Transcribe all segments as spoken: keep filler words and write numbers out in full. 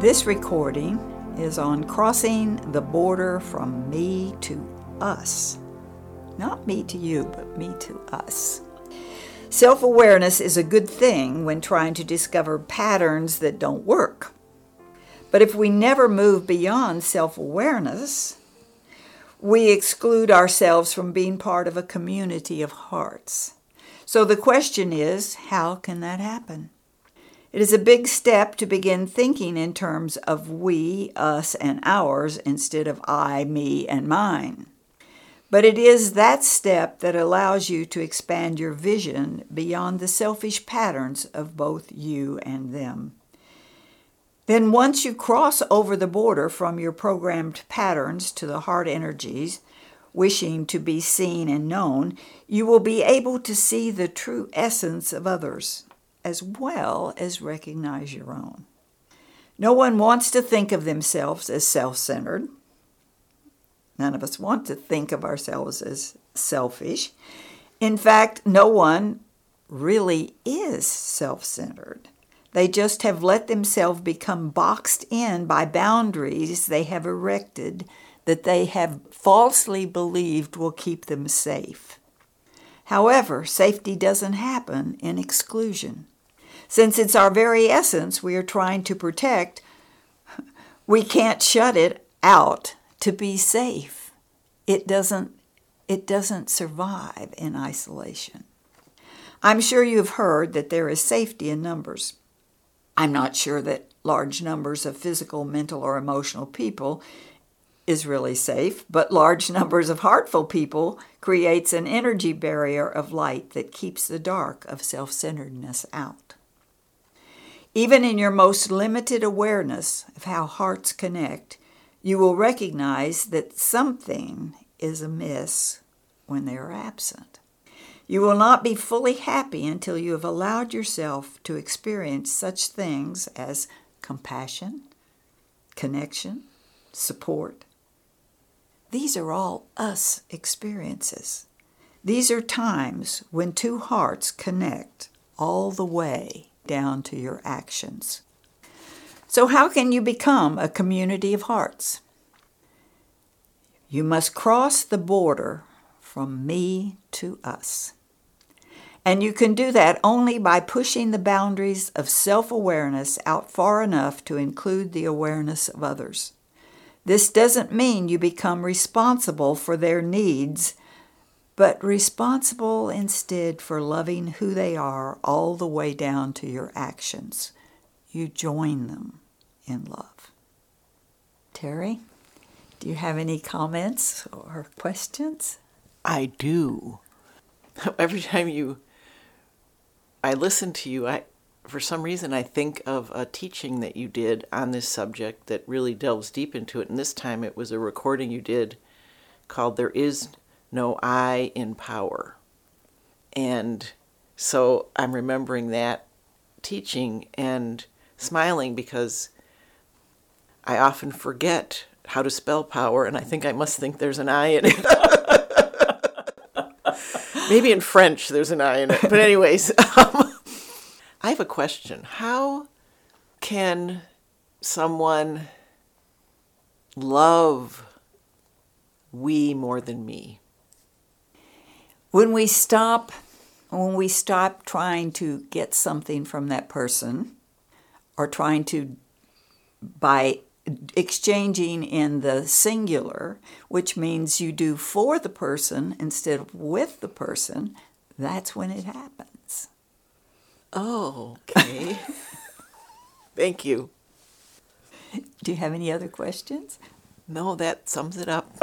This recording is on crossing the border from me to us. Not me to you, but me to us. Self-awareness is a good thing when trying to discover patterns that don't work. But if we never move beyond self-awareness, we exclude ourselves from being part of a community of hearts. So the question is, how can that happen? It is a big step to begin thinking in terms of we, us, and ours instead of I, me, and mine. But it is that step that allows you to expand your vision beyond the selfish patterns of both you and them. Then once you cross over the border from your programmed patterns to the heart energies, wishing to be seen and known, you will be able to see the true essence of others, as well as recognize your own. No one wants to think of themselves as self-centered. None of us want to think of ourselves as selfish. In fact, no one really is self-centered. They just have let themselves become boxed in by boundaries they have erected that they have falsely believed will keep them safe. However, safety doesn't happen in exclusion. Since it's our very essence we are trying to protect, we can't shut it out to be safe. It doesn't, it doesn't survive in isolation. I'm sure you've heard that there is safety in numbers. I'm not sure that large numbers of physical, mental, or emotional people is really safe, but large numbers of heartful people creates an energy barrier of light that keeps the dark of self-centeredness out. Even in your most limited awareness of how hearts connect, you will recognize that something is amiss when they are absent. You will not be fully happy until you have allowed yourself to experience such things as compassion, connection, support. These are all us experiences. These are times when two hearts connect all the way down to your actions. So how can you become a community of hearts? You must cross the border from me to us. And you can do that only by pushing the boundaries of self-awareness out far enough to include the awareness of others. This doesn't mean you become responsible for their needs, but responsible instead for loving who they are all the way down to your actions. You join them in love. Terry, do you have any comments or questions? I do. Every time you, I listen to you, I, for some reason I think of a teaching that you did on this subject that really delves deep into it. And this time it was a recording you did called There Is No I in Power. And so I'm remembering that teaching and smiling because I often forget how to spell power, and I think I must think there's an I in it. Maybe in French there's an I in it. But anyways, um, I have a question. How can someone love we more than me? When we stop, when we stop trying to get something from that person, or trying to, by exchanging in the singular, which means you do for the person instead of with the person, that's when it happens. Oh, okay. Thank you. Do you have any other questions? No, that sums it up.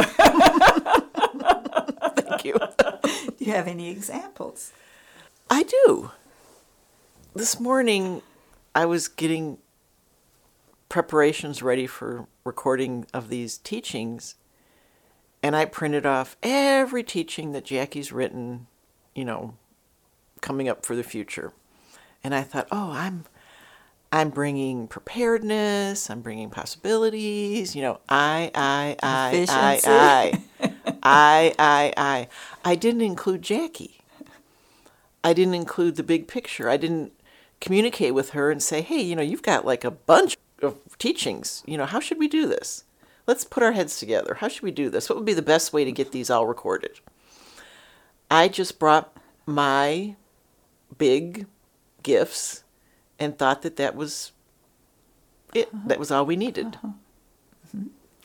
Thank you. Do you have any examples? I do. This morning, I was getting preparations ready for recording of these teachings, and I printed off every teaching that Jackie's written, you know, coming up for the future. And I thought, oh, I'm I'm bringing preparedness, I'm bringing possibilities, you know, I, I, I, I, I, I, I, I. I didn't include Jackie. I didn't include the big picture. I didn't communicate with her and say, hey, you know, you've got like a bunch of teachings. You know, how should we do this? Let's put our heads together. How should we do this? What would be the best way to get these all recorded? I just brought my big gifts and thought that that was it. Uh-huh. That was all we needed. Uh-huh. Mm-hmm.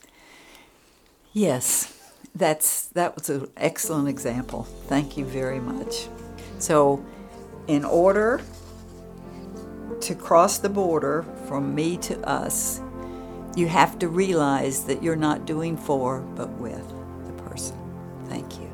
Yes, that's that was an excellent example. Thank you very much. So, in order to cross the border from me to us, you have to realize that you're not doing for, but with the person. Thank you.